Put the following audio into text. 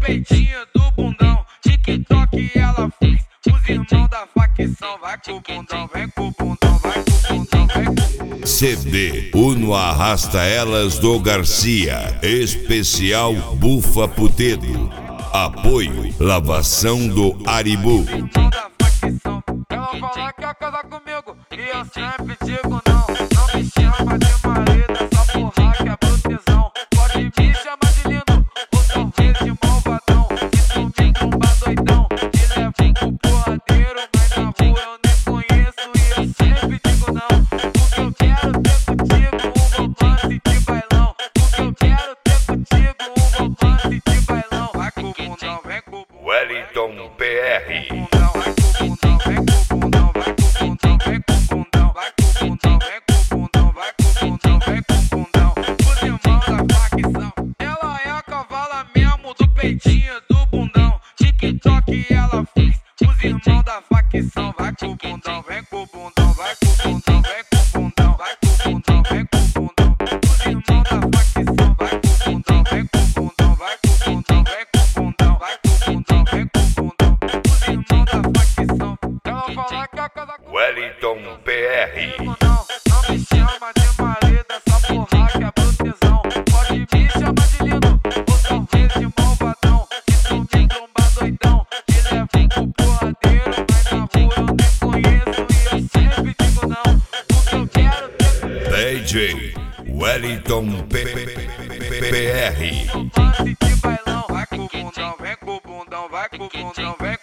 peitinho do bundão. TikTok ela fez. Os irmãos da facção. Vai com o bundão, vem com o bundão, vai com o bundão, vem com o bundão. CD Uno Arrasta Elas do Garcia. Especial Bufa Putedo. Apoio Lavação do Aribu. Ela fala que quer casar comigo e eu sempre digo não. Não me chama de marido, essa porra que é proteção. Pode me chamar de lindo ou talvez de malvadão. Isso me tromba doidão, te levo pro porradeiro. Mas na rua eu nem conheço e eu sempre digo não. Porque eu quero ter contigo um romance de bailão. Porque eu quero ter contigo um romance de bailão. Vai com o bundão, vem com o bundão. Wellington PR. Peitinho do bundão, TikTok ela fez. Os irmãos da facção. Vai com o bundão, vem com o bundão, vai com o bundão, vem com o bundão, vai com o bundão, vem com o bundão. Os irmãos da facção. Vai com o bundão, vem com o bundão, vai com o bundão, vem com o bundão, vai com o bundão, vem com o bundão. Os irmãos da facção. Ela fala que quer casar comigo. Wellington PR. Não me chama de marido, essa porra que é proteção. Pode me chamar de lindo ou talvez de malvadão. Isso me tromba doidão, te levo pro porradeiro. Mas na rua eu nem conheço e eu sempre digo não. Porque eu quero ter DJ Wellington PR. romance de bailão. Vai com o bundão, vem com o bundão, vai com o bundão, vem